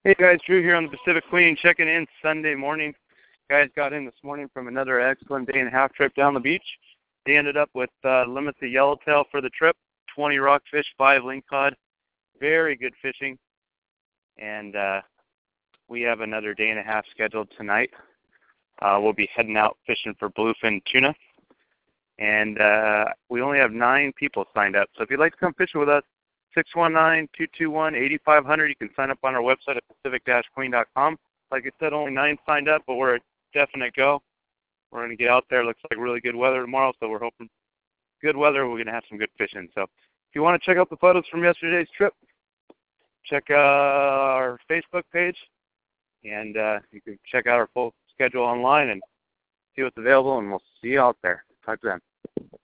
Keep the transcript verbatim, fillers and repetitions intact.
Hey guys, Drew here on the Pacific Queen, checking in Sunday morning. Guys got in this morning from another excellent day and a half trip down the beach. They ended up with uh, limits of yellowtail for the trip, twenty rockfish, five lingcod. Very good fishing. And uh, we have another day and a half scheduled tonight. Uh, we'll be heading out fishing for bluefin tuna. And uh, we only have nine people signed up. So if you'd like to come fishing with us, six one nine, two two one, eight five zero zero. You can sign up on our website at pacific dash queen dot com. Like I said, only nine signed up, but we're a definite go. We're going to get out there. Looks like really good weather tomorrow, so we're hoping good weather. We're going to have some good fishing. So if you want to check out the photos from yesterday's trip, check uh, our Facebook page, and uh, you can check out our full schedule online and see what's available, and we'll see you out there. Talk to them.